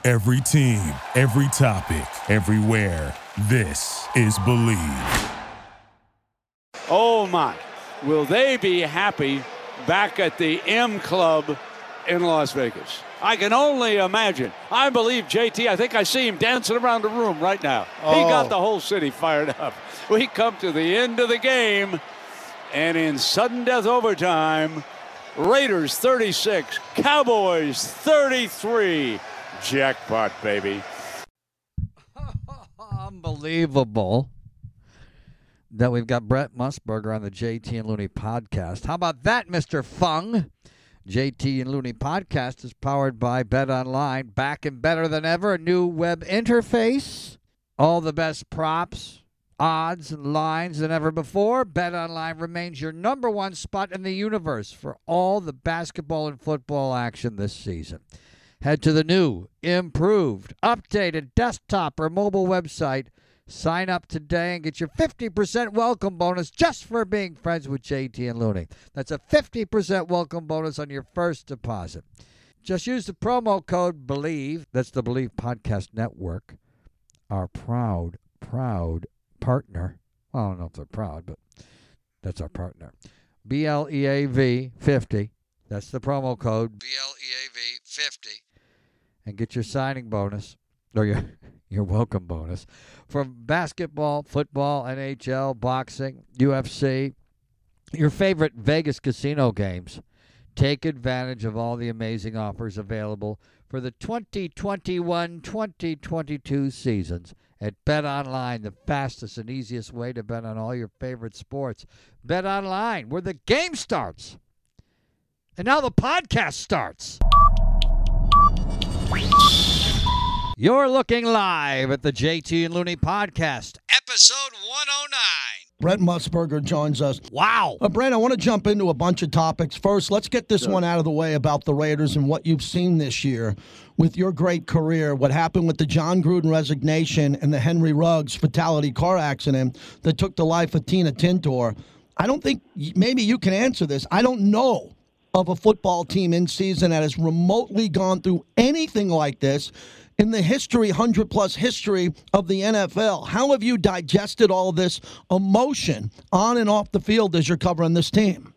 Every team, every topic, everywhere. This is Believe. Oh my, will they be happy back at the M Club in Las Vegas? I can only imagine. I believe JT, I think I see him dancing around the room right now. He got the whole city fired up. We come to the end of the game, and in sudden death overtime, Raiders 36, Cowboys 33. Jackpot, baby. Unbelievable that we've got Brent Musburger on the JT and Looney podcast. How about that, Mr. Fung? JT and Looney podcast is powered by BetOnline. Back and better than ever. A new web interface. All the best props, odds, and lines than ever before. BetOnline remains your number one spot in the universe for all the basketball and football action this season. Head to the new, improved, updated desktop or mobile website. Sign up today and get your 50% welcome bonus just for being friends with JT and Looney. That's a 50% welcome bonus on your first deposit. Just use the promo code BELIEVE. That's the Believe Podcast Network. Our proud partner. Well, I don't know if they're proud, but that's our partner. BLEAV 50. That's the promo code BLEAV 50. And get your signing bonus, or your welcome bonus, from basketball, football, NHL, boxing, UFC, your favorite Vegas casino games. Take advantage of all the amazing offers available for the 2021-2022 seasons at BetOnline, the fastest and easiest way to bet on all your favorite sports. BetOnline, where the game starts. And now the podcast starts. You're looking live at the JT and Looney podcast, episode 109. Brent Musburger joins us. Wow. Brent, I want to jump into a bunch of topics. First, let's get this one out of the way about the Raiders and what you've seen this year with your great career, what happened with the John Gruden resignation and the Henry Ruggs fatality car accident that took the life of Tina Tintor. I don't think, maybe you can answer this. I don't know of a football team in season that has remotely gone through anything like this in the history, 100-plus history of the NFL. How have you digested all of this emotion on and off the field as you're covering this team?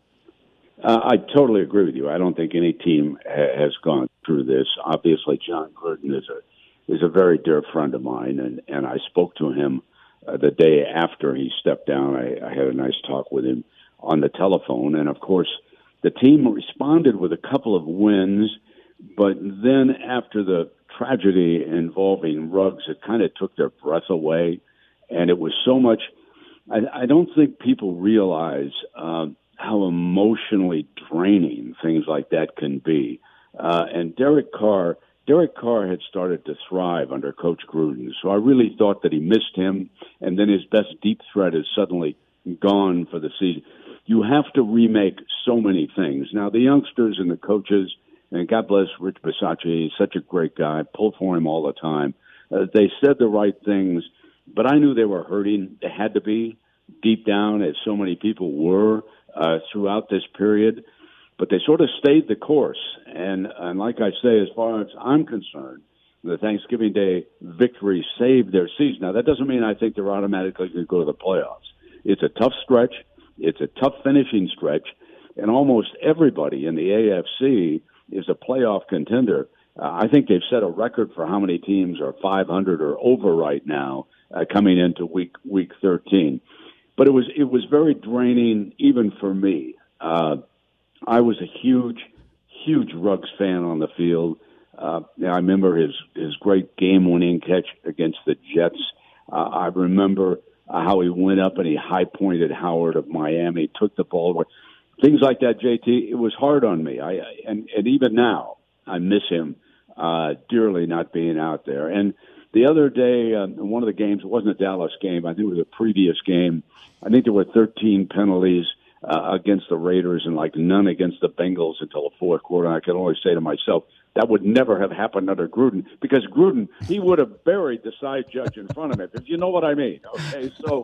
I totally agree with you. I don't think any team has gone through this. Obviously, John Gruden is a very dear friend of mine, and I spoke to him the day after he stepped down. I had a nice talk with him on the telephone, and of course, the team responded with a couple of wins, but then after the tragedy involving Ruggs, it kind of took their breath away, and it was so much. I don't think people realize how emotionally draining things like that can be. And Derek Carr had started to thrive under Coach Gruden, so I really thought that he missed him, and then his best deep threat is suddenly gone for the season. You have to remake so many things. Now, the youngsters and the coaches, and God bless Rich Bisaccia, he's such a great guy, pull for him all the time. They said the right things, but I knew they were hurting. They had to be, deep down, as so many people were throughout this period. But they sort of stayed the course. And like I say, as far as I'm concerned, the Thanksgiving Day victory saved their season. Now, that doesn't mean I think they're automatically going to go to the playoffs. It's a tough stretch. It's a tough finishing stretch, and almost everybody in the AFC is a playoff contender. I think they've set a record for how many teams are 500 or over right now coming into week 13. But it was very draining even for me. I was a huge Ruggs fan on the field. I remember his great game-winning catch against the Jets. I remember how he went up and he high-pointed Howard of Miami, took the ball away. Things like that, JT, it was hard on me. And even now, I miss him dearly not being out there. And the other day, in one of the games, it wasn't a Dallas game. I think it was a previous game. I think there were 13 penalties against the Raiders and like none against the Bengals until the fourth quarter. And I can only say to myself, that would never have happened under Gruden, because Gruden, he would have buried the side judge in front of him, if you know what I mean. Okay, so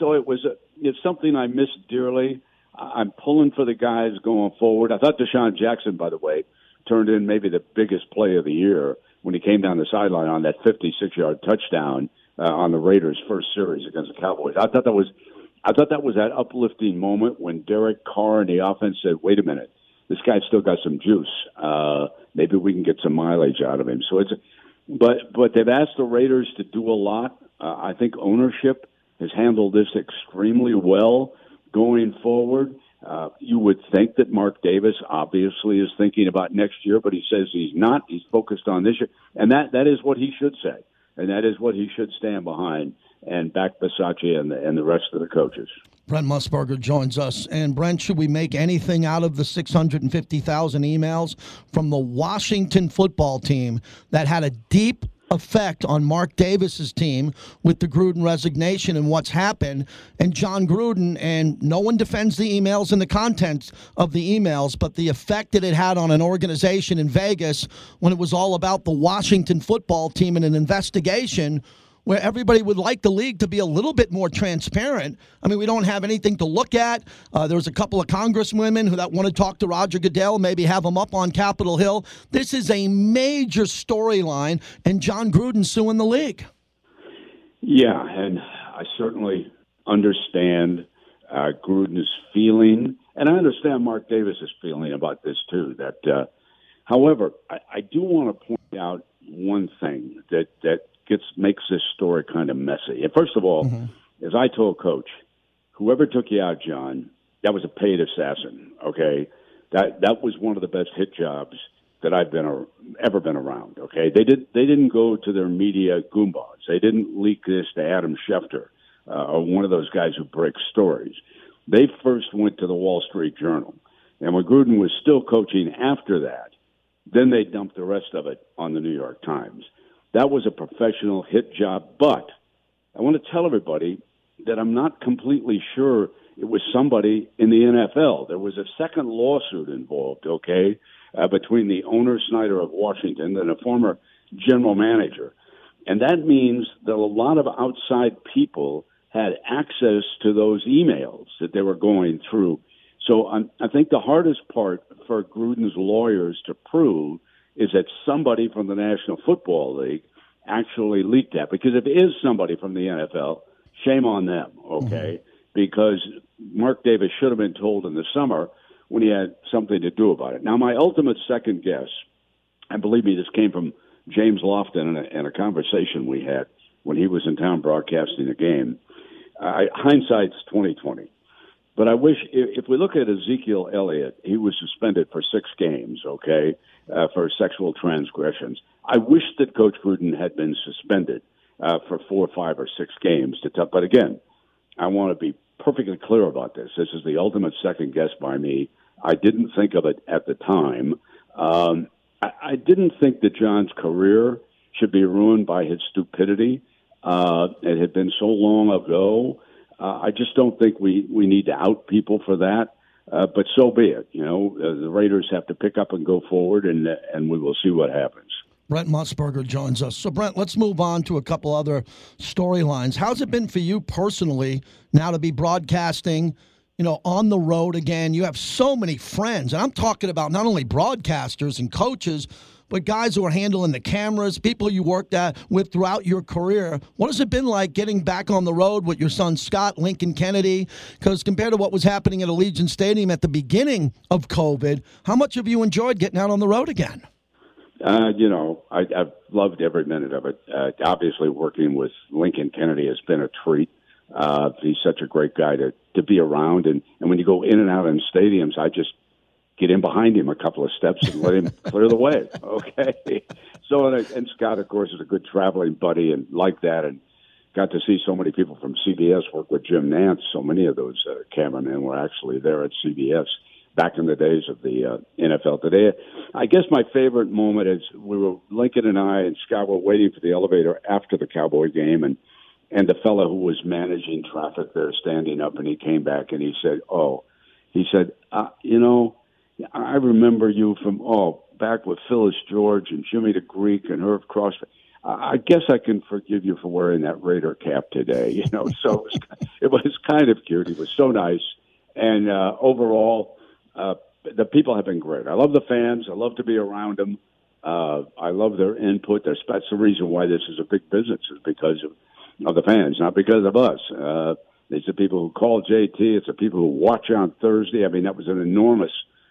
it's something I miss dearly. I'm pulling for the guys going forward. I thought Deshaun Jackson, by the way, turned in maybe the biggest play of the year when he came down the sideline on that 56-yard touchdown on the Raiders' first series against the Cowboys. I thought that was that uplifting moment when Derek Carr and the offense said, "Wait a minute, this guy's still got some juice. Maybe we can get some mileage out of him." So but they've asked the Raiders to do a lot. I think ownership has handled this extremely well going forward. You would think that Mark Davis obviously is thinking about next year, but he says he's not. He's focused on this year. And that is what he should say. And that is what he should stand behind and back Bisaccia and the rest of the coaches. Brent Musburger joins us. And, Brent, should we make anything out of the 650,000 emails from the Washington football team that had a deep effect on Mark Davis's team with the Gruden resignation and what's happened, and John Gruden, and no one defends the emails and the content of the emails, but the effect that it had on an organization in Vegas when it was all about the Washington football team and an investigation where everybody would like the league to be a little bit more transparent. I mean, we don't have anything to look at. There was a couple of congresswomen that want to talk to Roger Goodell, maybe have him up on Capitol Hill. This is a major storyline, and John Gruden suing the league. Yeah, and I certainly understand Gruden's feeling, and I understand Mark Davis's feeling about this too. However, I do want to point out one thing that makes this story kind of messy. And first of all, as I told Coach, whoever took you out, John, that was a paid assassin. Okay, that was one of the best hit jobs that I've ever been around. Okay, they didn't go to their media goombas. They didn't leak this to Adam Schefter or one of those guys who break stories. They first went to the Wall Street Journal, and when Gruden was still coaching after that, then they dumped the rest of it on the New York Times. That was a professional hit job, but I want to tell everybody that I'm not completely sure it was somebody in the NFL. There was a second lawsuit involved, okay, between the owner, Snyder of Washington, and a former general manager. And that means that a lot of outside people had access to those emails that they were going through. So I think the hardest part for Gruden's lawyers to prove is that somebody from the National Football League actually leaked that. Because if it is somebody from the NFL, shame on them, okay? Because Mark Davis should have been told in the summer when he had something to do about it. Now, my ultimate second guess, and believe me, this came from James Lofton in a conversation we had when he was in town broadcasting a game. Hindsight's 20/20. But I wish, if we look at Ezekiel Elliott, he was suspended for 6 games, okay, for sexual transgressions. I wish that Coach Gruden had been suspended for 4, 5, or 6 games. But again, I want to be perfectly clear about this. This is the ultimate second guess by me. I didn't think of it at the time. I didn't think that John's career should be ruined by his stupidity. It had been so long ago. I just don't think we need to out people for that, but so be it. You know, the Raiders have to pick up and go forward, and we will see what happens. Brent Musburger joins us. So, Brent, let's move on to a couple other storylines. How's it been for you personally now to be broadcasting, on the road again? You have so many friends, and I'm talking about not only broadcasters and coaches, but guys who are handling the cameras, people you worked with throughout your career. What has it been like getting back on the road with your son Scott, Lincoln Kennedy? Because compared to what was happening at Allegiant Stadium at the beginning of COVID, how much have you enjoyed getting out on the road again? I've loved every minute of it. Obviously, working with Lincoln Kennedy has been a treat. He's such a great guy to be around. And when you go in and out in stadiums, I just get in behind him a couple of steps and let him clear the way. Okay. So, and Scott, of course, is a good traveling buddy and like that. And got to see so many people from CBS work with Jim Nantz. So many of those cameramen were actually there at CBS back in the days of the NFL Today. I guess my favorite moment is Lincoln and I and Scott were waiting for the elevator after the Cowboy game, and the fellow who was managing traffic there standing up, and he came back and he said, I remember you from back with Phyllis George and Jimmy the Greek and Herb Crosby. I guess I can forgive you for wearing that Raider cap today. So it was kind of cute. He was so nice, and overall, the people have been great. I love the fans. I love to be around them. I love their input. That's the reason why this is a big business, is because of the fans, not because of us. It's the people who call JT. It's the people who watch on Thursday. I mean, that was an enormous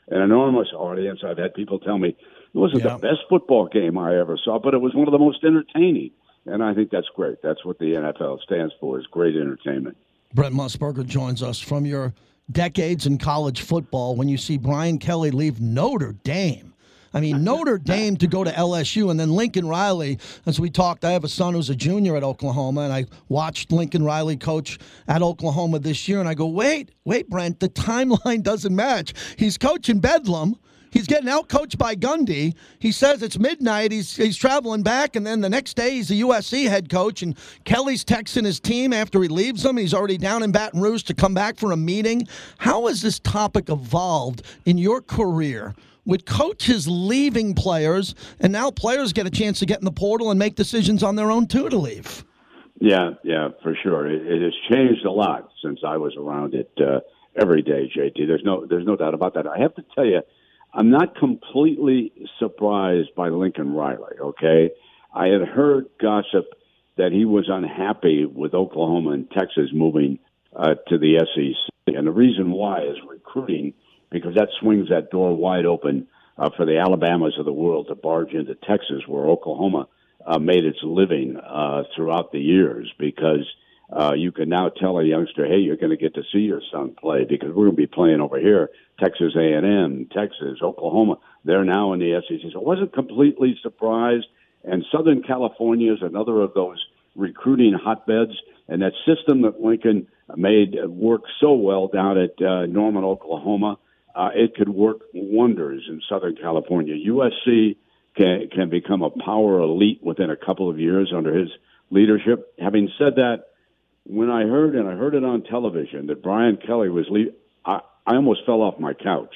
audience. I've had people tell me it wasn't the best football game I ever saw, but it was one of the most entertaining. And I think that's great. That's what the NFL stands for, is great entertainment. Brent Musburger joins us from your decades in college football when you see Brian Kelly leave Notre Dame. I mean, Notre Dame to go to LSU, and then Lincoln Riley, as we talked, I have a son who's a junior at Oklahoma, and I watched Lincoln Riley coach at Oklahoma this year, and I go, wait, Brent, the timeline doesn't match. He's coaching Bedlam. He's getting out-coached by Gundy. He says it's midnight. He's traveling back, and then the next day he's the USC head coach, and Kelly's texting his team after he leaves them. He's already down in Baton Rouge to come back for a meeting. How has this topic evolved in your career with coaches leaving players, and now players get a chance to get in the portal and make decisions on their own, too, to leave? Yeah, for sure. It has changed a lot since I was around it every day, JT. There's no doubt about that. I have to tell you, I'm not completely surprised by Lincoln Riley, okay? I had heard gossip that he was unhappy with Oklahoma and Texas moving to the SEC. And the reason why is recruiting, because that swings that door wide open for the Alabamas of the world to barge into Texas, where Oklahoma made its living throughout the years, because you can now tell a youngster, hey, you're going to get to see your son play, because we're going to be playing over here. Texas A&M, Texas, Oklahoma, they're now in the SEC. So I wasn't completely surprised. And Southern California is another of those recruiting hotbeds. And that system that Lincoln made work so well down at Norman, Oklahoma, it could work wonders in Southern California. USC can become a power elite within a couple of years under his leadership. Having said that, when I heard it on television, that Brian Kelly was leaving, I almost fell off my couch.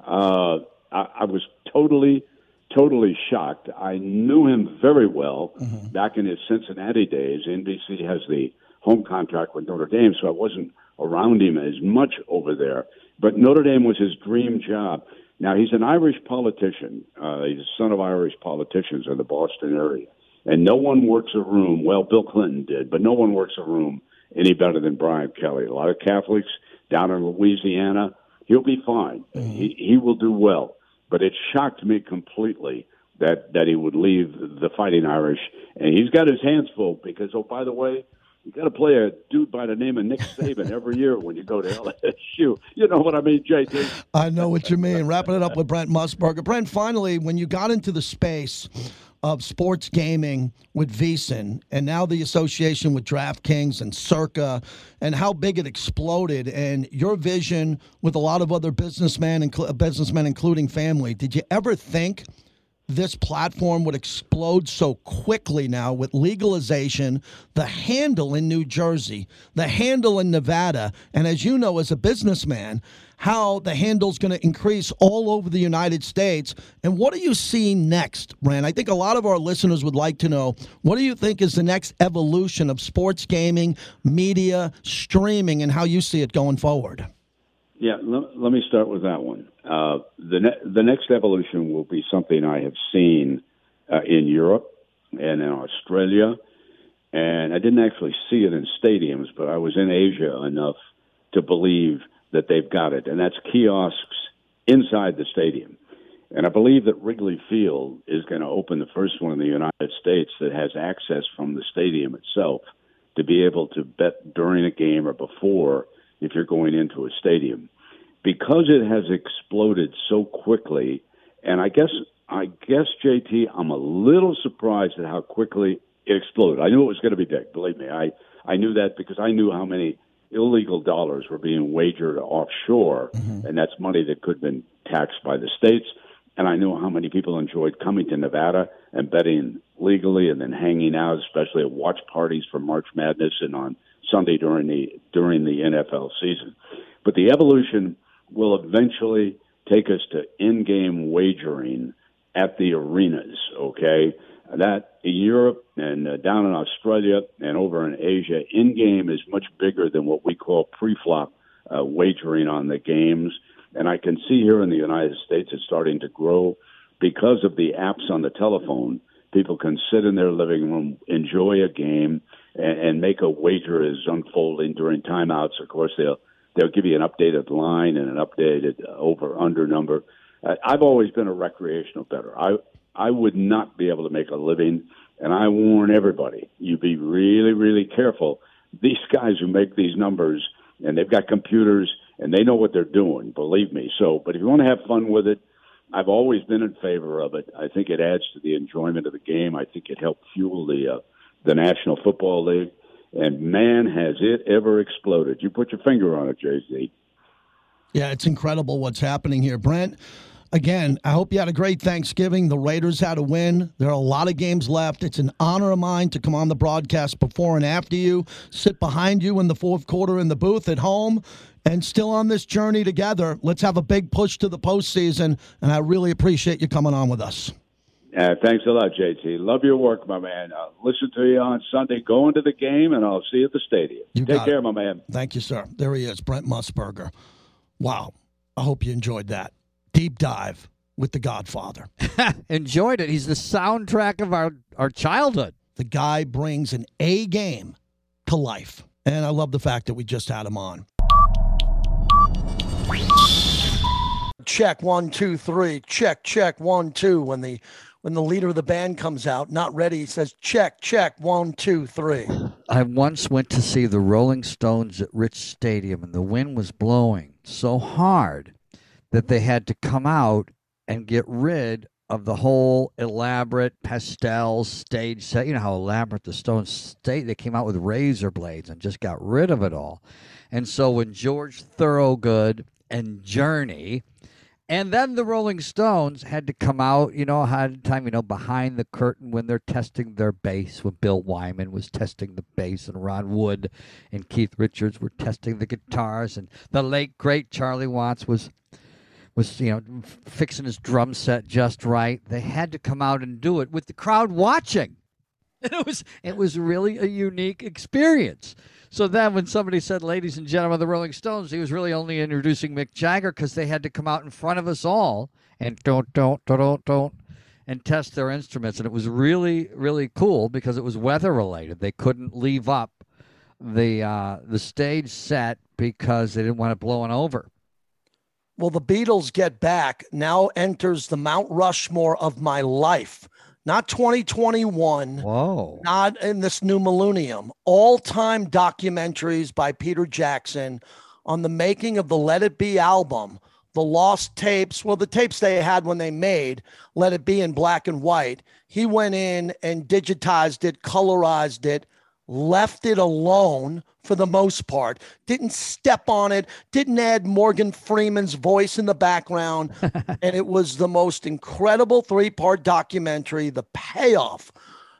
I was totally shocked. I knew him very well back in his Cincinnati days. NBC has the home contract with Notre Dame, so I wasn't around him as much over there. But Notre Dame was his dream job. Now, he's an Irish politician. He's the son of Irish politicians in the Boston area. And no one works a room, well, Bill Clinton did, but no one works a room any better than Brian Kelly. A lot of Catholics down in Louisiana, he'll be fine. He will do well. But it shocked me completely that he would leave the Fighting Irish. And he's got his hands full because, oh, by the way, you got to play a dude by the name of Nick Saban every year when you go to LSU. You know what I mean, JT? I know what you mean. Wrapping it up with Brent Musburger. Brent, finally, when you got into the space of sports gaming with VSiN and now the association with DraftKings and Circa and how big it exploded and your vision with a lot of other businessmen, including family, did you ever think this platform would explode so quickly now with legalization, the handle in New Jersey, the handle in Nevada, and as you know as a businessman, how the handle's going to increase all over the United States. And what are you seeing next, Brent? I think a lot of our listeners would like to know, what do you think is the next evolution of sports gaming, media, streaming, and how you see it going forward? Yeah, let me start with that one. The next evolution will be something I have seen in Europe and in Australia, and I didn't actually see it in stadiums, but I was in Asia enough to believe that they've got it, and that's kiosks inside the stadium. And I believe that Wrigley Field is going to open the first one in the United States that has access from the stadium itself to be able to bet during a game or before if you're going into a stadium. Because it has exploded so quickly, and I guess, JT, I'm a little surprised at how quickly it exploded. I knew it was going to be big, believe me. I knew that because I knew how many illegal dollars were being wagered offshore, and that's money that could have been taxed by the states. And I knew how many people enjoyed coming to Nevada and betting legally and then hanging out, especially at watch parties for March Madness and on Sunday during the NFL season. But the evolution will eventually take us to in-game wagering at the arenas, okay? That in Europe and down in Australia and over in Asia, in-game is much bigger than what we call pre-flop wagering on the games. And I can see here in the United States it's starting to grow. because of the apps on the telephone, people can sit in their living room, enjoy a game, and make a wager as unfolding during timeouts. Of course, they'll give you an updated line and an updated over-under number. I've always been a recreational bettor. I would not be able to make a living, and I warn everybody, you be really, really careful. These guys who make these numbers, and they've got computers, and they know what they're doing, believe me. But if you want to have fun with it, I've always been in favor of it. I think it adds to the enjoyment of the game. I think it helped fuel the National Football League. And, man, has it ever exploded. You put your finger on it, JC. Yeah, it's incredible what's happening here. Brent, again, I hope you had a great Thanksgiving. The Raiders had a win. There are a lot of games left. It's an honor of mine to come on the broadcast before and after you, sit behind you in the fourth quarter in the booth at home, and still on this journey together. Let's have a big push to the postseason, and I really appreciate you coming on with us. Thanks a lot, JT. Love your work, my man. I'll listen to you on Sunday going to the game, and I'll see you at the stadium. Take care, my man. Thank you, sir. There he is, Brent Musburger. Wow. I hope you enjoyed that. Deep dive with The Godfather. Enjoyed it. He's the soundtrack of our childhood. The guy brings an A game to life, and I love the fact that we just had him on. Check 1, 2, 3. Check 1, 2. When the leader of the band comes out, not ready, he says check 1, 2, 3. I once went to see the Rolling Stones at Rich Stadium, and the wind was blowing so hard that they had to come out and get rid of the whole elaborate pastel stage set. You know how elaborate the Stones stage. They came out with razor blades and just got rid of it all. And so when George Thorogood and Journey, and then the Rolling Stones had to come out, ahead of time, behind the curtain when they're testing their bass, when Bill Wyman was testing the bass and Ron Wood and Keith Richards were testing the guitars, and the late, great Charlie Watts was fixing his drum set just right. They had to come out and do it with the crowd watching. It was really a unique experience. So then when somebody said, ladies and gentlemen, the Rolling Stones, he was really only introducing Mick Jagger because they had to come out in front of us all and don't, and test their instruments. And it was really, really cool because it was weather-related. They couldn't leave up the stage set because they didn't want it blowing over. Well, the Beatles get back. Now enters the Mount Rushmore of my life. Not 2021. Whoa. Not in this new millennium. All-time documentaries by Peter Jackson on the making of the Let It Be album, the lost tapes, the tapes they had when they made Let It Be in black and white. He went in and digitized it, colorized it, left it alone for the most part, didn't step on it, didn't add Morgan Freeman's voice in the background. And it was the most incredible 3-part documentary. The payoff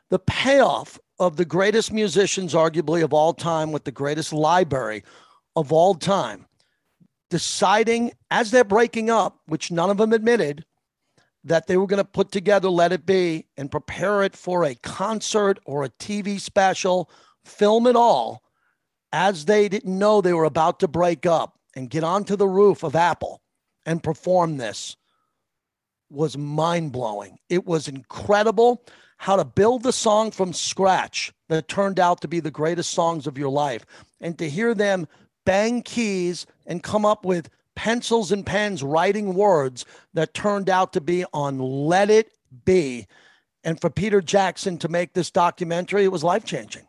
of the greatest musicians, arguably of all time, with the greatest library of all time, deciding as they're breaking up, which none of them admitted, that they were going to put together Let It Be and prepare it for a concert or a TV special, film it all, as they didn't know they were about to break up and get onto the roof of Apple and perform this, was mind-blowing. It was incredible how to build the song from scratch that turned out to be the greatest songs of your life. And to hear them bang keys and come up with pencils and pens writing words that turned out to be on Let It Be. And for Peter Jackson to make this documentary, it was life-changing.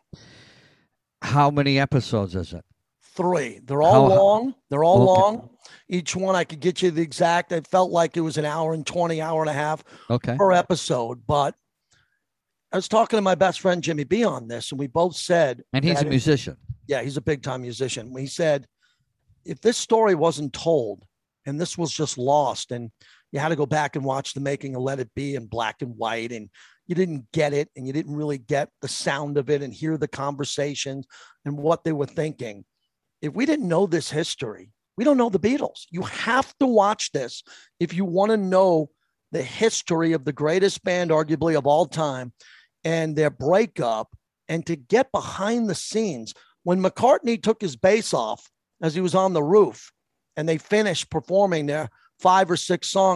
How many episodes is it? 3. They're all long. They're all long. Each one, I could get you the exact. It felt like it was an hour and 20, hour and a half per episode. But I was talking to my best friend, Jimmy B, on this, and we both said. And he's a musician. Yeah, he's a big-time musician. We said, if this story wasn't told and this was just lost and you had to go back and watch the making of Let It Be in black and white and you didn't get it and you didn't really get the sound of it and hear the conversations and what they were thinking. If we didn't know this history, we don't know the Beatles. You have to watch this if you want to know the history of the greatest band, arguably of all time, and their breakup, and to get behind the scenes. When McCartney took his bass off as he was on the roof and they finished performing their 5 or 6 songs,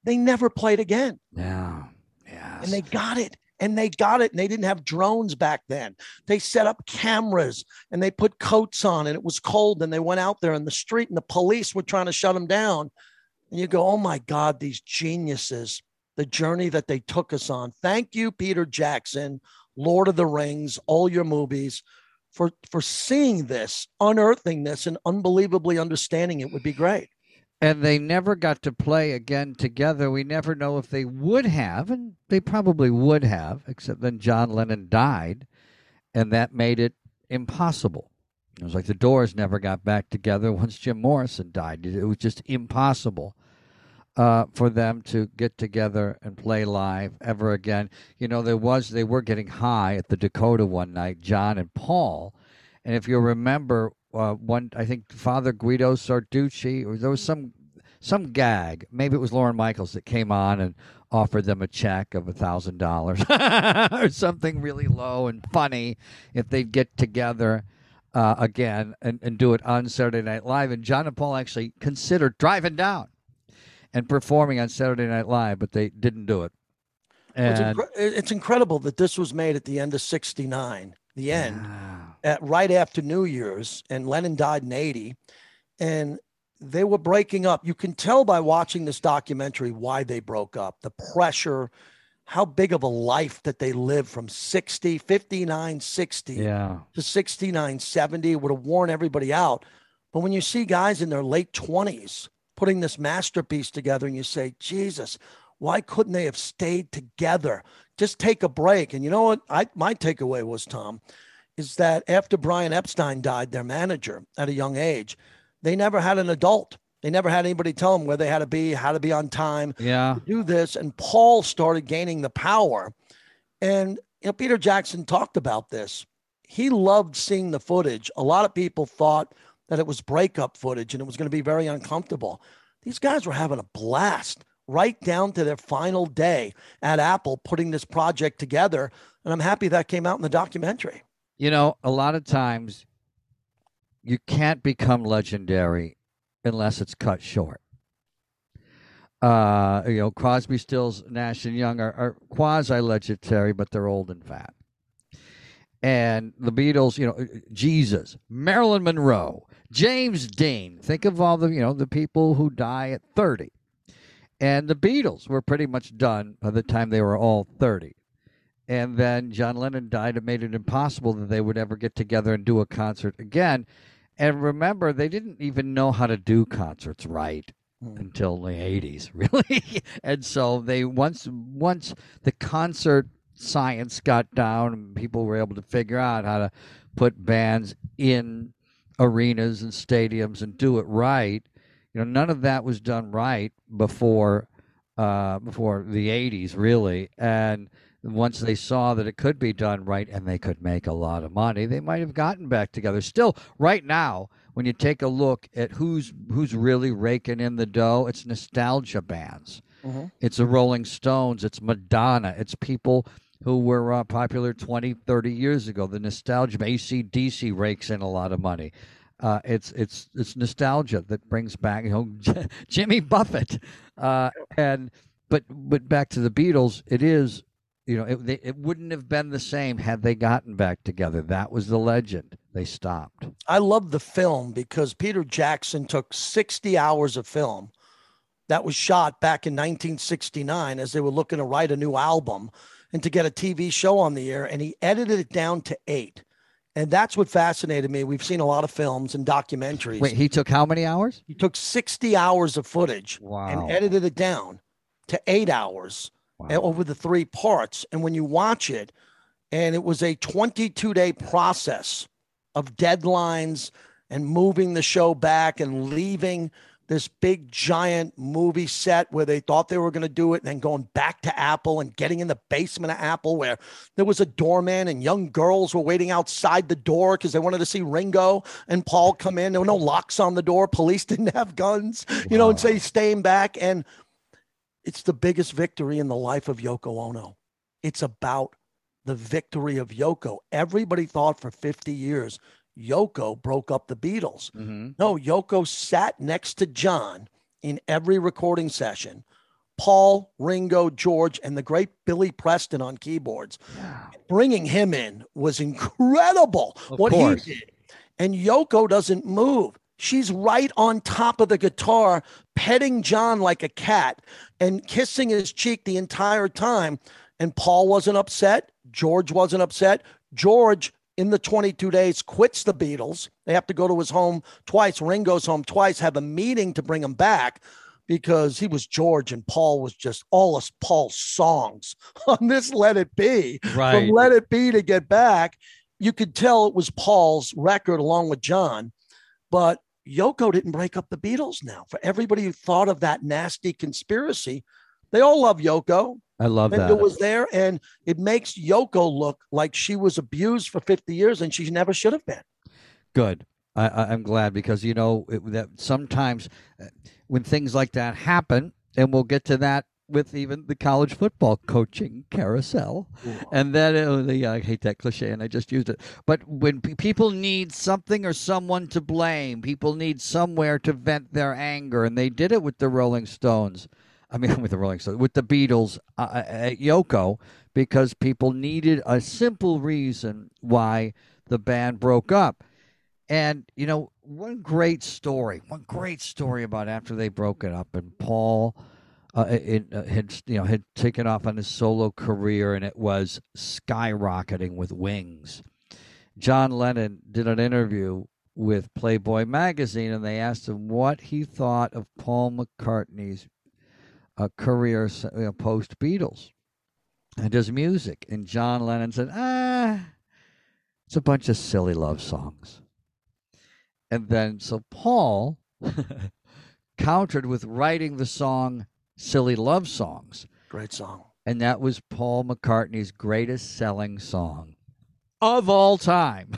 They never played again. Yeah. Yeah. And they got it. And they didn't have drones back then. They set up cameras and they put coats on, and it was cold, and they went out there in the street and the police were trying to shut them down. And you go, oh my God, these geniuses, the journey that they took us on. Thank you, Peter Jackson, Lord of the Rings, all your movies, for seeing this, unearthing this, and unbelievably understanding it would be great. And they never got to play again together. We never know if they would have, and they probably would have, except then John Lennon died, and that made it impossible. It was like the Doors never got back together once Jim Morrison died. It was just impossible for them to get together and play live ever again. You know, they were getting high at the Dakota one night, John and Paul, and if you remember, I think Father Guido Sarducci, or there was some gag. Maybe it was Lorne Michaels that came on and offered them a check of $1,000 or something really low and funny if they'd get together again and do it on Saturday Night Live. And John and Paul actually considered driving down and performing on Saturday Night Live, but they didn't do it. And it's incredible that this was made at the end of '69, right after New Year's, and Lennon died in '80, and they were breaking up. You can tell by watching this documentary why they broke up, the pressure, how big of a life that they lived from 59, 60 to 69, 70. Would have worn everybody out. But when you see guys in their late 20s putting this masterpiece together, and you say, Jesus, why couldn't they have stayed together? Just take a break. And you know what? My takeaway was, Tom, is that after Brian Epstein died, their manager, at a young age, they never had an adult. They never had anybody tell them where they had to be, how to be on time, to do this. And Paul started gaining the power. And Peter Jackson talked about this. He loved seeing the footage. A lot of people thought that it was breakup footage and it was going to be very uncomfortable. These guys were having a blast right down to their final day at Apple putting this project together. And I'm happy that came out in the documentary. You know, a lot of times you can't become legendary unless it's cut short. Crosby, Stills, Nash, and Young are quasi-legendary, but they're old and fat. And the Beatles, Jesus, Marilyn Monroe, James Dean. Think of all the people who die at 30. And the Beatles were pretty much done by the time they were all 30. And then John Lennon died. It made it impossible that they would ever get together and do a concert again. And remember, they didn't even know how to do concerts right until the 80s, really. And so they once the concert science got down and people were able to figure out how to put bands in arenas and stadiums and do it right. None of that was done right before the 80s, really. And once they saw that it could be done right and they could make a lot of money, they might have gotten back together. Still, right now, when you take a look at who's really raking in the dough, it's nostalgia bands. Mm-hmm. It's the Rolling Stones. It's Madonna. It's people who were popular 20, 30 years ago. The nostalgia, AC/DC rakes in a lot of money. It's nostalgia that brings back Jimmy Buffett, but back to the Beatles. It is it wouldn't have been the same had they gotten back together. That was the legend. They stopped. I love the film because Peter Jackson took 60 hours of film that was shot back in 1969 as they were looking to write a new album and to get a TV show on the air, and he edited it down to 8. And that's what fascinated me. We've seen a lot of films and documentaries. Wait, he took how many hours? He took 60 hours of footage and edited it down to 8 hours over the 3 parts. And when you watch it, and it was a 22-day process of deadlines and moving the show back and leaving this big giant movie set where they thought they were going to do it, and then going back to Apple and getting in the basement of Apple where there was a doorman and young girls were waiting outside the door because they wanted to see Ringo and Paul come in. There were no locks on the door. Police didn't have guns, and say staying back. And it's the biggest victory in the life of Yoko Ono. It's about the victory of Yoko. Everybody thought for 50 years Yoko broke up the Beatles. Mm-hmm. No, Yoko sat next to John in every recording session, Paul, Ringo, George, and the great Billy Preston on keyboards. Bringing him in was incredible. What he did. And Yoko doesn't move. She's right on top of the guitar, petting John like a cat and kissing his cheek the entire time. And Paul wasn't upset. George wasn't upset. George, in the 22 days, quits the Beatles. They have to go to his home twice. Ringo's home twice, have a meeting to bring him back because he was George and Paul was just all of Paul's songs on this Let It Be. Right. From Let It Be to Get Back, you could tell it was Paul's record along with John. But Yoko didn't break up the Beatles now. For everybody who thought of that nasty conspiracy, they all love Yoko. I love that. It was there, and it makes Yoko look like she was abused for 50 years and she never should have been. Good. I'm glad because, that sometimes when things like that happen, and we'll get to that with even the college football coaching carousel. Ooh. And then I hate that cliche and I just used it. But when people need something or someone to blame, people need somewhere to vent their anger. And they did it with the Rolling Stones. With the Beatles at Yoko, because people needed a simple reason why the band broke up. And, one great story about after they broke it up, and Paul had taken off on his solo career, and it was skyrocketing with Wings. John Lennon did an interview with Playboy magazine, and they asked him what he thought of Paul McCartney's career post Beatles and his music. And John Lennon said, it's a bunch of silly love songs. And then so Paul countered with writing the song Silly Love Songs. Great song. And that was Paul McCartney's greatest selling song of all time.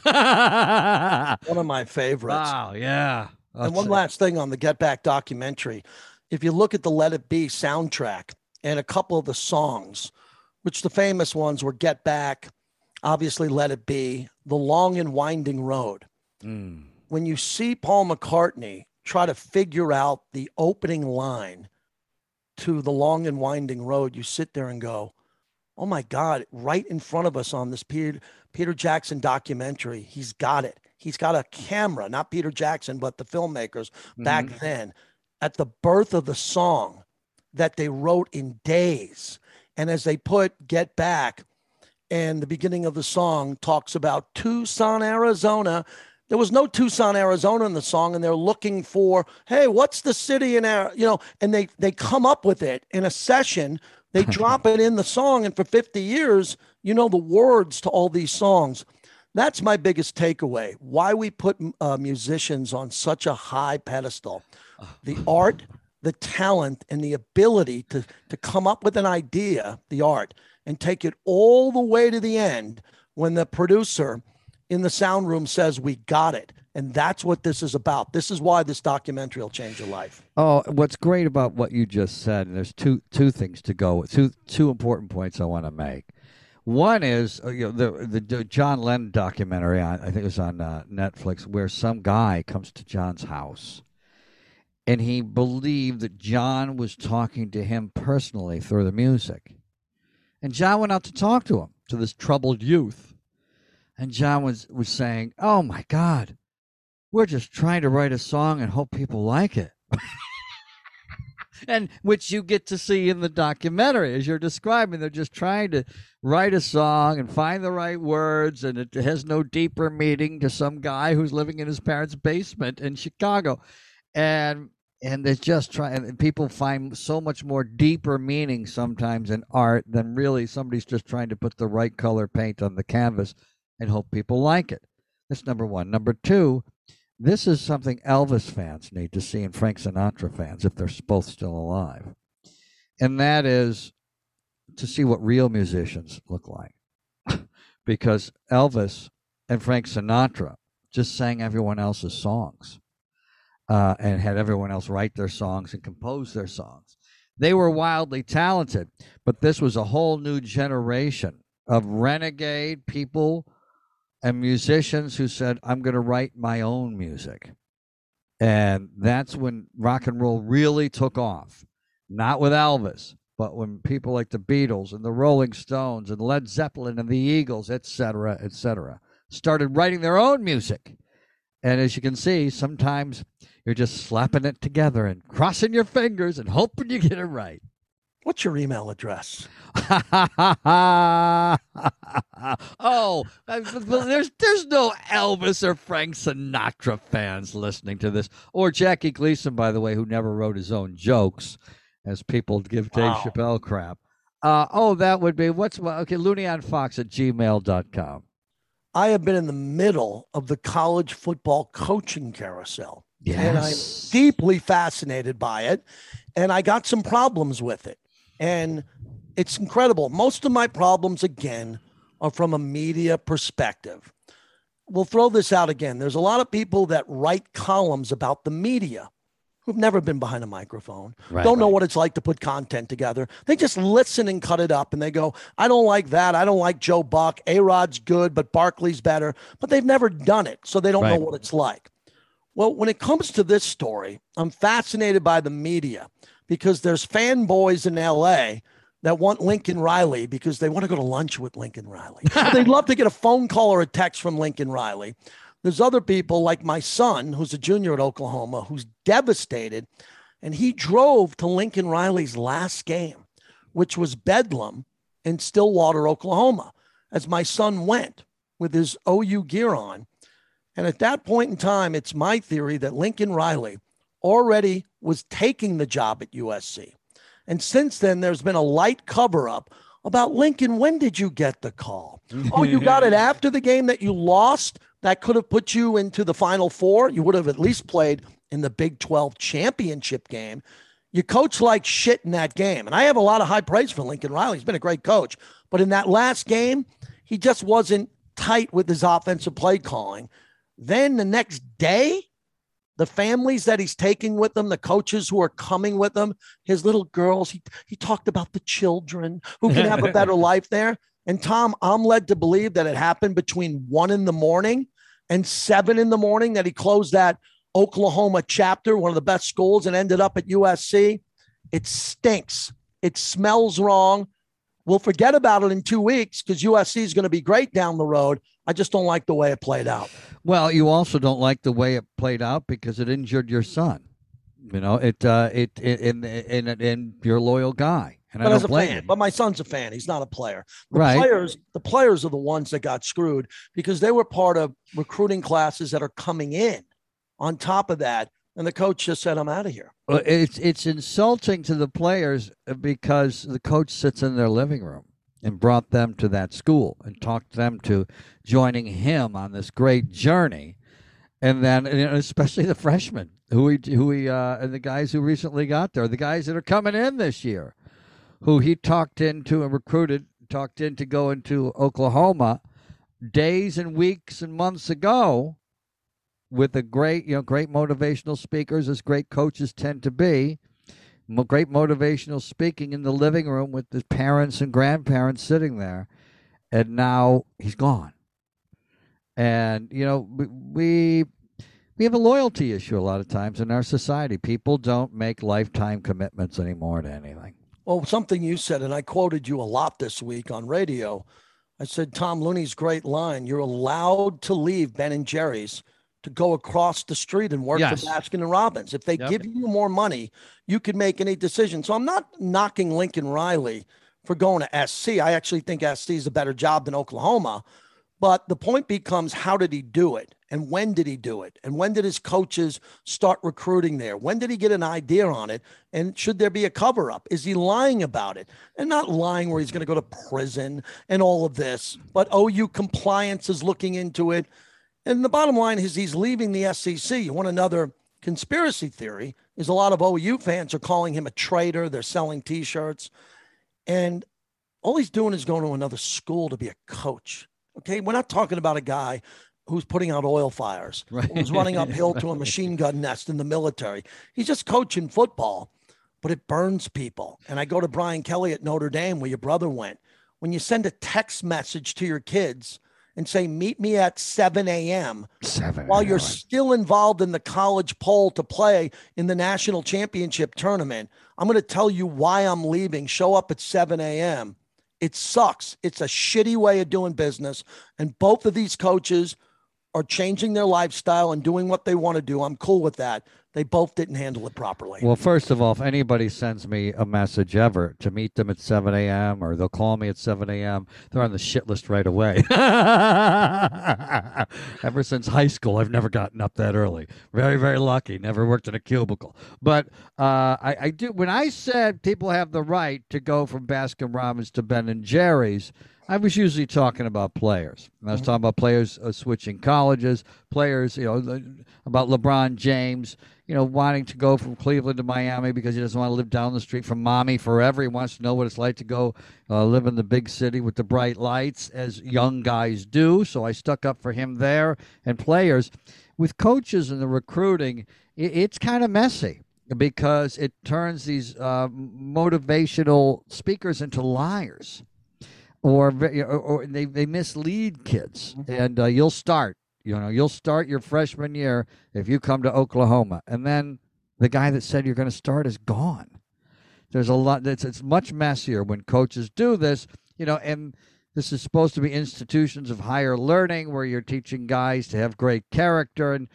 One of my favorites. Wow, yeah. And one last thing on the Get Back documentary. If you look at the Let It Be soundtrack and a couple of the songs, which the famous ones were Get Back, obviously Let It Be, The Long and Winding Road. When you see Paul McCartney try to figure out the opening line to The Long and Winding Road, you sit there and go, oh my God, right in front of us on this Peter Jackson documentary, he's got it. He's got a camera, not Peter Jackson, but the filmmakers back then, at the birth of the song that they wrote in days. And as they put Get Back, and the beginning of the song talks about Tucson, Arizona. There was no Tucson, Arizona in the song, and they're looking for, hey, what's the city in Arizona? And they come up with it in a session. They drop it in the song, and for 50 years, the words to all these songs. That's my biggest takeaway. Why we put musicians on such a high pedestal. The art, the talent, and the ability to come up with an idea, the art, and take it all the way to the end when the producer in the sound room says, we got it. And that's what this is about. This is why this documentary will change your life. Oh, what's great about what you just said, and there's two things to go with, two important points I want to make. One is the John Lennon documentary, I think it was on Netflix, where some guy comes to John's house. And he believed that John was talking to him personally through the music. And John went out to talk to him, to this troubled youth. And John was saying, oh, my God, we're just trying to write a song and hope people like it. And which you get to see in the documentary, as you're describing. They're just trying to write a song and find the right words, and it has no deeper meaning to some guy who's living in his parents' basement in Chicago. And they just try, and people find so much more deeper meaning sometimes in art than really somebody's just trying to put the right color paint on the canvas and hope people like it. That's number one. Number two, this is something Elvis fans need to see and Frank Sinatra fans, if they're both still alive. And that is to see what real musicians look like. Because Elvis and Frank Sinatra just sang everyone else's songs. And had everyone else write their songs and compose their songs. They were wildly talented, but this was a whole new generation of renegade people and musicians who said, I'm going to write my own music. And that's when rock and roll really took off. not with Elvis, but when people like the Beatles and the Rolling Stones and Led Zeppelin and the Eagles, et cetera, started writing their own music. And as you can see, sometimes you're just slapping it together and crossing your fingers and hoping you get it right. What's your email address? Oh, there's no Elvis or Frank Sinatra fans listening to this. Or Jackie Gleason, by the way, who never wrote his own jokes, as people give Dave Chappelle crap. That would be, looneyonfox@gmail.com. I have been in the middle of the college football coaching carousel. Yes. And I'm deeply fascinated by it. And I got some problems with it. And it's incredible. Most of my problems, again, are from a media perspective. We'll throw this out again. There's a lot of people that write columns about the media who've never been behind a microphone, don't know what it's like to put content together. They just listen and cut it up, and they go, I don't like that. I don't like Joe Buck. A-Rod's good, but Barkley's better. But they've never done it, so they don't know what it's like. Well, when it comes to this story, I'm fascinated by the media because there's fanboys in L.A. that want Lincoln Riley because they want to go to lunch with Lincoln Riley. They'd love to get a phone call or a text from Lincoln Riley. There's other people like my son, who's a junior at Oklahoma, who's devastated. And he drove to Lincoln Riley's last game, which was Bedlam in Stillwater, Oklahoma, as my son went with his OU gear on. And at that point in time, it's my theory that Lincoln Riley already was taking the job at USC. And since then, there's been a light cover-up about Lincoln. When did you get the call? Oh, you got it after the game that you lost? That could have put you into the Final Four. You would have at least played in the Big 12 championship game. You coach like shit in that game. And I have a lot of high praise for Lincoln Riley. He's been a great coach. But in that last game, he just wasn't tight with his offensive play calling. Then the next day, the families that he's taking with him, the coaches who are coming with him, his little girls, he talked about the children who can have a better life there. And Tom, I'm led to believe that it happened between 1 a.m. and 7 a.m. that he closed that Oklahoma chapter, one of the best schools, and ended up at USC. It stinks. It smells wrong. We'll forget about it in 2 weeks because USC is going to be great down the road. I just don't like the way it played out. Well, you also don't like the way it played out because it injured your son. You know, it you're a loyal guy. And but I as don't a blame fan, him. but my son's a fan. He's not a player. Right. The players are the ones that got screwed because they were part of recruiting classes that are coming in on top of that. And the coach just said, I'm out of here. Well, it's insulting to the players because the coach sits in their living room and brought them to that school and talked them to joining him on this great journey. And then, especially the freshmen who he and the guys who recently got there, the guys that are coming in this year, who he talked into and recruited, talked in to go into Oklahoma days and weeks and months ago with the great motivational speakers, as great coaches tend to be, great motivational speaking in the living room with the parents and grandparents sitting there. And now he's gone. And, we have a loyalty issue a lot of times in our society. People don't make lifetime commitments anymore to anything. Well, something you said, and I quoted you a lot this week on radio. I said, Tom Looney's great line, you're allowed to leave Ben and Jerry's to go across the street and work for Baskin and Robbins. If they give you more money, you can make any decision. So I'm not knocking Lincoln Riley for going to SC. I actually think SC is a better job than Oklahoma. But the point becomes, how did he do it? And when did he do it? And when did his coaches start recruiting there? When did he get an idea on it? And should there be a cover-up? Is he lying about it? And not lying where he's going to go to prison and all of this. But OU compliance is looking into it. And the bottom line is he's leaving the SEC. You want another conspiracy theory is a lot of OU fans are calling him a traitor. They're selling T-shirts. And all he's doing is going to another school to be a coach. Okay, we're not talking about a guy who's putting out oil fires, who's running uphill to a machine gun nest in the military. He's just coaching football, but it burns people. And I go to Brian Kelly at Notre Dame, where your brother went. When you send a text message to your kids and say, meet me at 7 a.m. 7 while you're a.m. still involved in the college poll to play in the national championship tournament, I'm going to tell you why I'm leaving. Show up at 7 a.m. It sucks. It's a shitty way of doing business. And both of these coaches are changing their lifestyle and doing what they want to do. I'm cool with that. They both didn't handle it properly. Well, first of all, if anybody sends me a message ever to meet them at 7 a.m. or they'll call me at 7 a.m., they're on the shit list right away. Ever since high school, I've never gotten up that early. Very, very lucky. Never worked in a cubicle. But I do. When I said people have the right to go from Baskin Robbins to Ben & Jerry's, I was usually talking about players. I was talking about players switching colleges, players, about LeBron James, wanting to go from Cleveland to Miami because he doesn't want to live down the street from mommy forever. He wants to know what it's like to go live in the big city with the bright lights, as young guys do. So I stuck up for him there. And players, with coaches and the recruiting, it's kind of messy because it turns these motivational speakers into liars. Or they mislead kids, and you'll start your freshman year if you come to Oklahoma, and then the guy that said you're going to start is gone. There's a lot. It's much messier when coaches do this, and this is supposed to be institutions of higher learning where you're teaching guys to have great character, and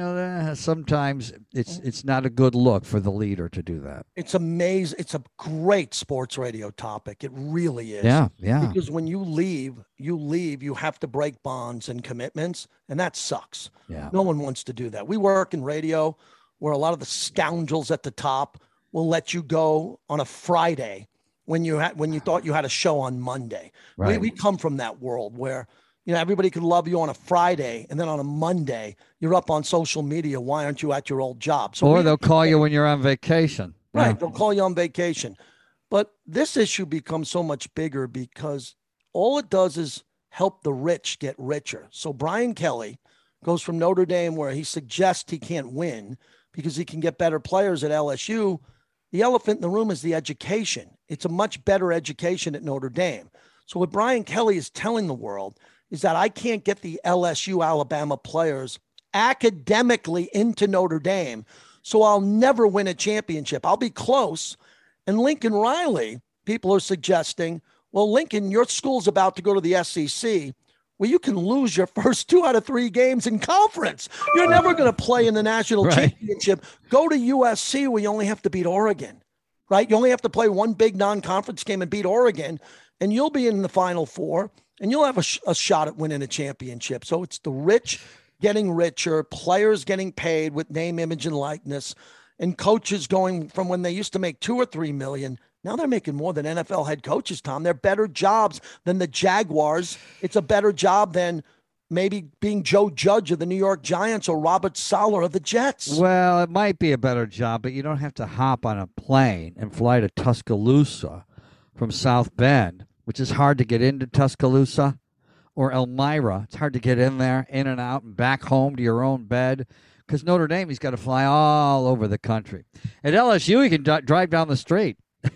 sometimes it's not a good look for the leader to do that. It's amazing. It's a great sports radio topic. It really is. Yeah. Because when you leave, you have to break bonds and commitments, and that sucks. Yeah. No one wants to do that. We work in radio where a lot of the scoundrels at the top will let you go on a Friday when you thought you had a show on Monday. Right. We come from that world where everybody could love you on a Friday, and then on a Monday you're up on social media. Why aren't you at your old job? Or they'll call you when you're on vacation. Right, Yeah. they'll call you on vacation. But this issue becomes so much bigger because all it does is help the rich get richer. So Brian Kelly goes from Notre Dame, where he suggests he can't win because he can get better players at LSU. The elephant in the room is the education. It's a much better education at Notre Dame. So what Brian Kelly is telling the world is that I can't get the LSU Alabama players academically into Notre Dame, so I'll never win a championship. I'll be close. And Lincoln Riley, people are suggesting, well, Lincoln, your school's about to go to the SEC. Well, you can lose your first 2 out of 3 games in conference. You're never going to play in the national championship. Go to USC where you only have to beat Oregon, right? You only have to play one big non-conference game and beat Oregon, and you'll be in the Final Four, and you'll have a shot at winning a championship. So it's the rich getting richer, players getting paid with name, image, and likeness, and coaches going from when they used to make $2 or $3 million. Now they're making more than NFL head coaches, Tom. They're better jobs than the Jaguars. It's a better job than maybe being Joe Judge of the New York Giants or Robert Saleh of the Jets. Well, it might be a better job, but you don't have to hop on a plane and fly to Tuscaloosa from South Bend, which is hard to get into Tuscaloosa, or Elmira. It's hard to get in there, in and out, and back home to your own bed. Because Notre Dame, he's got to fly all over the country. At LSU, he can drive down the street.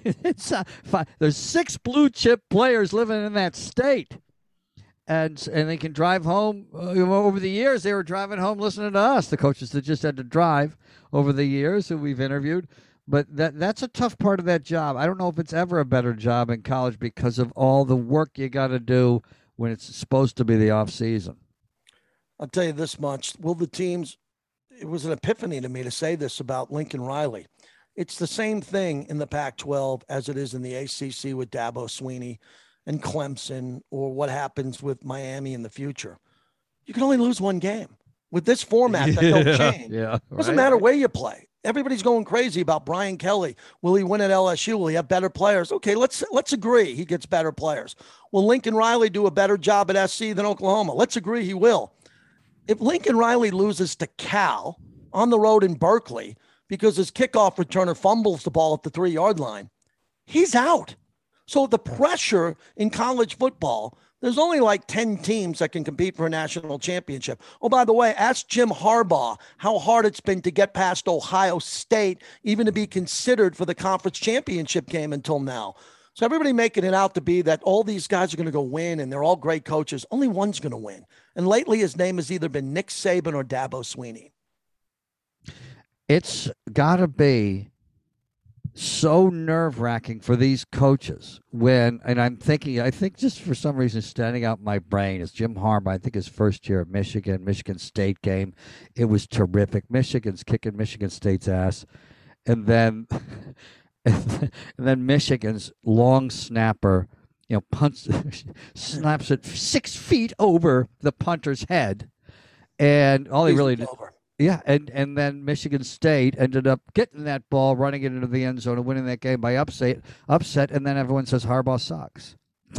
There's 6 blue chip players living in that state. And they can drive home. Over the years, they were driving home listening to us, the coaches that just had to drive over the years who we've interviewed. But that's a tough part of that job. I don't know if it's ever a better job in college because of all the work you got to do when it's supposed to be the off season. I'll tell you this much. Will the teams, it was an epiphany to me to say this about Lincoln Riley. It's the same thing in the Pac-12 as it is in the ACC with Dabo Swinney and Clemson, or what happens with Miami in the future. You can only lose 1 game. With this format that don't change. Doesn't matter where you play. Everybody's going crazy about Brian Kelly. Will he win at LSU? Will he have better players? Okay, let's agree he gets better players. Will Lincoln Riley do a better job at SC than Oklahoma? Let's agree he will. If Lincoln Riley loses to Cal on the road in Berkeley because his kickoff returner fumbles the ball at the 3-yard line, he's out. So the pressure in college football, there's only like 10 teams that can compete for a national championship. Oh, by the way, ask Jim Harbaugh how hard it's been to get past Ohio State, even to be considered for the conference championship game until now. So everybody making it out to be that all these guys are going to go win and they're all great coaches. Only one's going to win. And lately his name has either been Nick Saban or Dabo Swinney. It's got to be so nerve-wracking for these coaches when, and I think just for some reason standing out in my brain is Jim Harbaugh. I think his first year at Michigan State game, it was terrific. Michigan's kicking Michigan State's ass. And then Michigan's long snapper, snaps it 6 feet over the punter's head. And all he really did. Yeah, and then Michigan State ended up getting that ball, running it into the end zone, and winning that game by upset, and then everyone says Harbaugh sucks.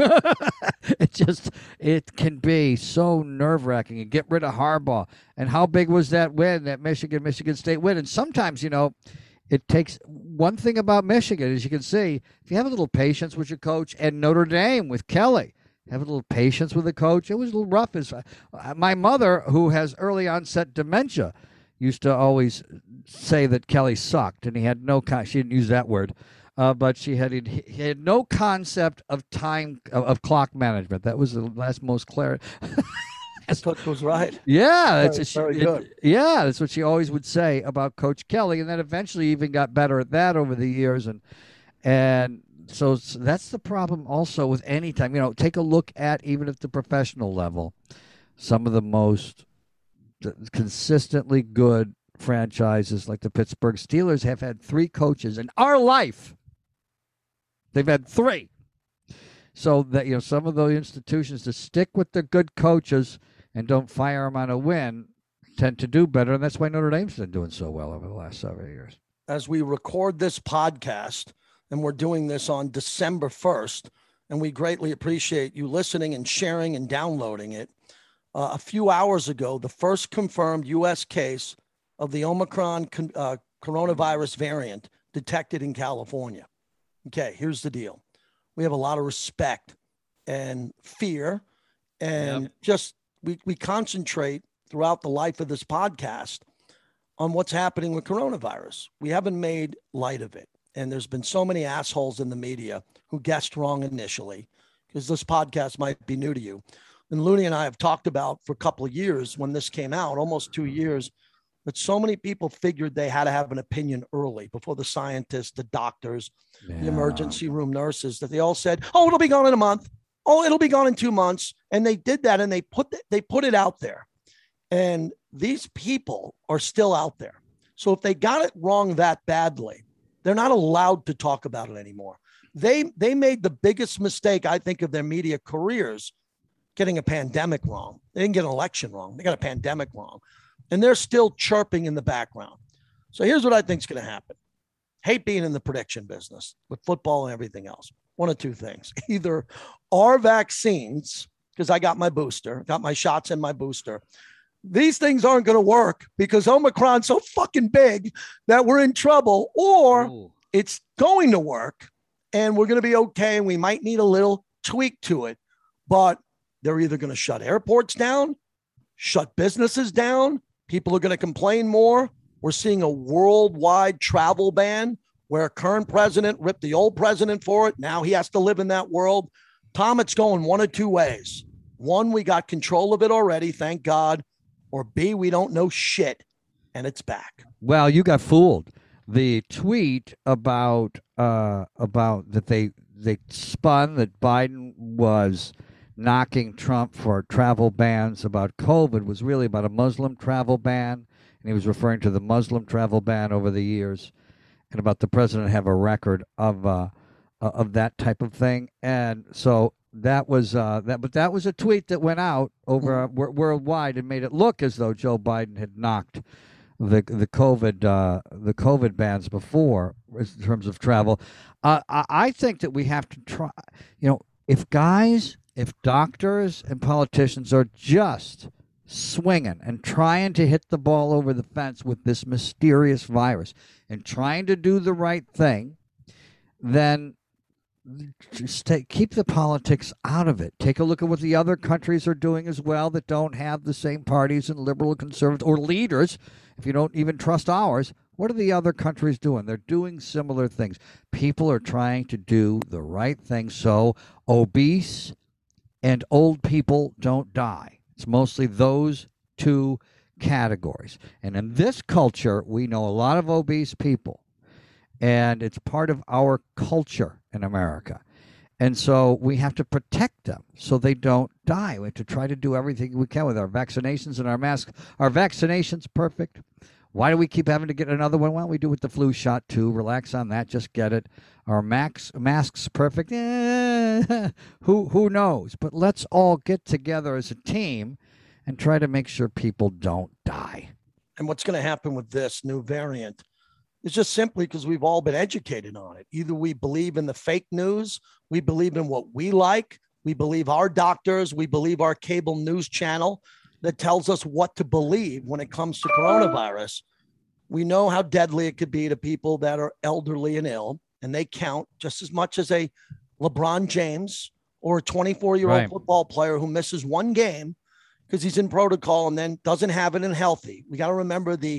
It can be so nerve-wracking. And get rid of Harbaugh. And how big was that win, that Michigan State win? And sometimes, it takes one thing about Michigan, as you can see, if you have a little patience with your coach, and Notre Dame with Kelly. Have a little patience with the coach. It was a little rough. My mother, who has early onset dementia, used to always say that Kelly sucked, and he had she didn't use that word, but he had no concept of time, of clock management. That was the last most clear. Coach was right. Yeah, very good. That's what she always would say about Coach Kelly, and then eventually even got better at that over the years, and so that's the problem also with any time. Take a look at, even at the professional level, some of the most consistently good franchises like the Pittsburgh Steelers have had 3 coaches in our life. They've had 3. So that, some of those institutions to stick with the good coaches and don't fire them on a win tend to do better. And that's why Notre Dame's been doing so well over the last several years. As we record this podcast, and we're doing this on December 1st, and we greatly appreciate you listening and sharing and downloading it. A few hours ago, the first confirmed U.S. case of the Omicron coronavirus variant detected in California. Okay, here's the deal. We have a lot of respect and fear, and we concentrate throughout the life of this podcast on what's happening with coronavirus. We haven't made light of it. And there's been so many assholes in the media who guessed wrong initially, because this podcast might be new to you. And Looney and I have talked about for a couple of years when this came out, almost 2 years, that so many people figured they had to have an opinion early before the scientists, the doctors, the emergency room nurses, that they all said, oh, it'll be gone in a month. Oh, it'll be gone in 2 months. And they did that, and they put it out there. And these people are still out there. So if they got it wrong that badly, they're not allowed to talk about it anymore. They made the biggest mistake, I think, of their media careers, getting a pandemic wrong. They didn't get an election wrong. They got a pandemic wrong. And they're still chirping in the background. So here's what I think is going to happen. Hate being in the prediction business with football and everything else. One of 2 things. Either our vaccines, because I got my booster, got my shots and my booster, these things aren't going to work because Omicron's so fucking big that we're in trouble, or it's going to work and we're going to be okay. And we might need a little tweak to it, but they're either going to shut airports down, shut businesses down. People are going to complain more. We're seeing a worldwide travel ban where a current president ripped the old president for it. Now he has to live in that world. Tom, it's going one of 2 ways. One, we got control of it already, thank God. Or B, we don't know shit, and it's back. Well, you got fooled. The tweet about that they spun that Biden was knocking Trump for travel bans about COVID was really about a Muslim travel ban, and he was referring to the Muslim travel ban over the years, and about the president have a record of that type of thing, and so. That was but that was a tweet that went out over worldwide and made it look as though Joe Biden had knocked the COVID bans before in terms of travel. I think that we have to try. If doctors and politicians are just swinging and trying to hit the ball over the fence with this mysterious virus and trying to do the right thing, then just keep the politics out of it. Take a look at what the other countries are doing as well that don't have the same parties and liberal and conservative or leaders. If you don't even trust ours, What are the other countries doing? They're doing similar things. People are trying to do the right thing so obese and old people don't die. It's mostly those two categories. And in this culture, we know a lot of obese people, and it's part of our culture in America. And so we have to protect them so they don't die. We have to try to do everything we can with our vaccinations and our masks. Our vaccination's perfect. Why do we keep having to get another one? Why don't we do with the flu shot too? Relax on that. Just get it. Our masks perfect. Who knows? But let's all get together as a team and try to make sure people don't die. And what's going to happen with this new variant is just simply because we've all been educated on it. Either we believe in the fake news, we believe in what we like, we believe our doctors, we believe our cable news channel that tells us what to believe when it comes to coronavirus. We know how deadly it could be to people that are elderly and ill, and they count just as much as a LeBron James or a 24-year-old football player who misses one game because he's in protocol and then doesn't have it and healthy. We got to remember the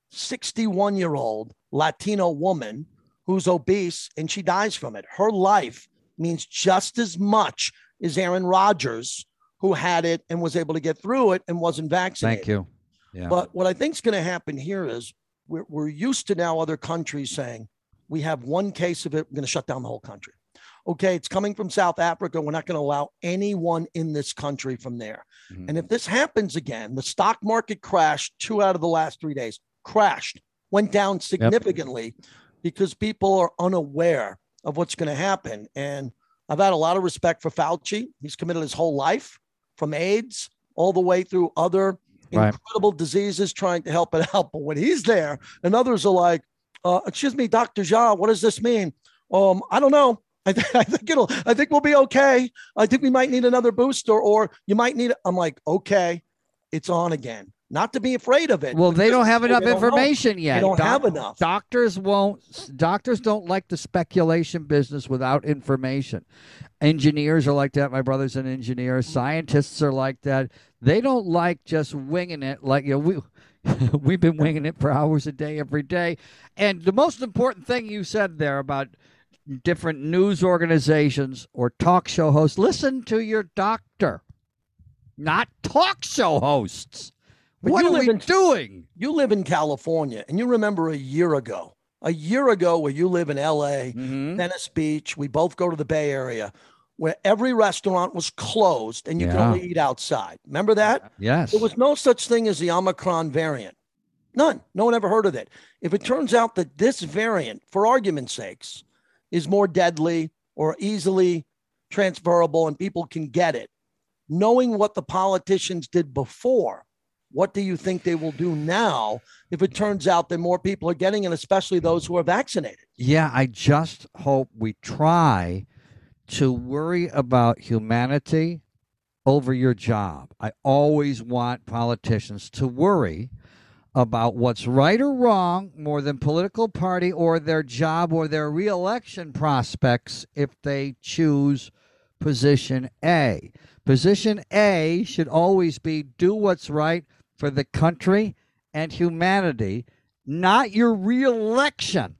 61-year-old Latino woman who's obese and she dies from it. Her life means just as much as Aaron Rodgers, who had it and was able to get through it and wasn't vaccinated. Thank you. Yeah. But what I think is going to happen here is we're used to now other countries saying, we have one case of it, we're going to shut down the whole country. Okay, it's coming from South Africa. We're not going to allow anyone in this country from there. Mm-hmm. And if this happens again, the stock market crashed 2 out of the last 3 days, went down significantly because people are unaware of what's going to happen. And I've had a lot of respect for Fauci. He's committed his whole life from AIDS all the way through other incredible diseases trying to help it out. But when he's there and others are like, excuse me, Dr. Jha, what does this mean? I don't know. I think we'll be okay. I think we might need another booster or you might need it. I'm like, okay, it's on again. Not to be afraid of it. Well, they don't have enough information yet. They don't have enough. Doctors don't like the speculation business without information. Engineers are like that. My brother's an engineer. Scientists are like that. They don't like just winging it. Like, we've been winging it for hours a day, every day. And the most important thing you said there about different news organizations or talk show hosts, listen to your doctor, not talk show hosts. What are we doing? You live in California, and you remember a year ago where you live in LA, Venice Beach. We both go to the Bay Area, where every restaurant was closed and you could only eat outside. Remember that? Yes. There was no such thing as the Omicron variant. None. No one ever heard of it. If it turns out that this variant, for argument's sakes, is more deadly or easily transferable and people can get it, knowing what the politicians did before, what do you think they will do now if it turns out that more people are getting it, especially those who are vaccinated? Yeah, I just hope we try to worry about humanity over your job. I always want politicians to worry about what's right or wrong more than political party or their job or their reelection prospects if they choose position A. Position A should always be do what's right for the country and humanity, not your reelection.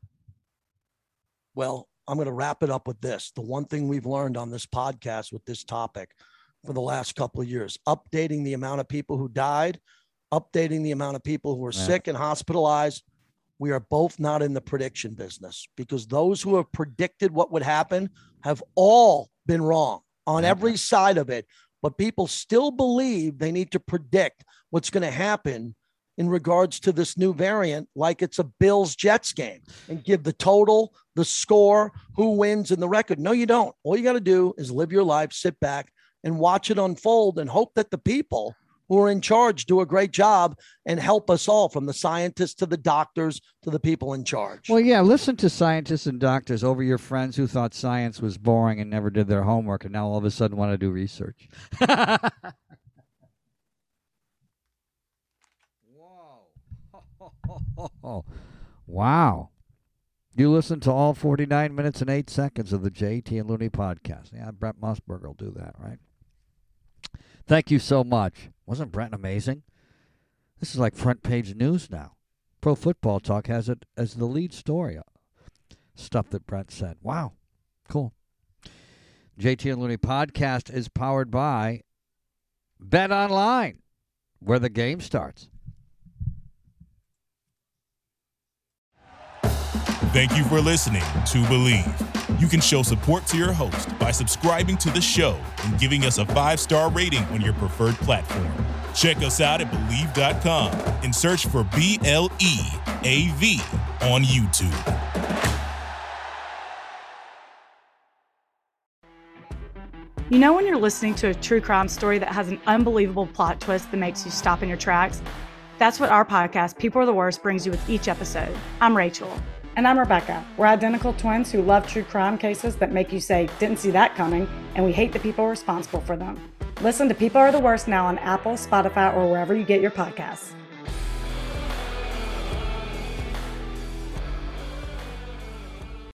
Well, I'm going to wrap it up with this. The one thing we've learned on this podcast with this topic for the last couple of years, updating the amount of people who died, updating the amount of people who are sick and hospitalized. We are both not in the prediction business because those who have predicted what would happen have all been wrong on every side of it. But people still believe they need to predict what's going to happen in regards to this new variant, like it's a Bills-Jets game, and give the total, the score, who wins, and the record. No, you don't. All you got to do is live your life, sit back, and watch it unfold and hope that the people who are in charge do a great job and help us all, from the scientists to the doctors to the people in charge. Well, yeah, listen to scientists and doctors over your friends who thought science was boring and never did their homework and now all of a sudden want to do research. Whoa. Wow. You listen to all 49 minutes and 8 seconds of the JT and Looney podcast. Yeah, Brent Musburger will do that, right? Thank you so much. Wasn't Brent amazing? This is like front page news now. Pro Football Talk has it as the lead story. Stuff that Brent said. Wow. Cool. JT and Looney podcast is powered by Bet Online, where the game starts. Thank you for listening to Believe. You can show support to your host by subscribing to the show and giving us a 5-star rating on your preferred platform. Check us out at Believe.com and search for BLEAV on YouTube. You know when you're listening to a true crime story that has an unbelievable plot twist that makes you stop in your tracks? That's what our podcast, People Are the Worst, brings you with each episode. I'm Rachel. And I'm Rebecca. We're identical twins who love true crime cases that make you say, didn't see that coming, and we hate the people responsible for them. Listen to People Are the Worst now on Apple, Spotify, or wherever you get your podcasts.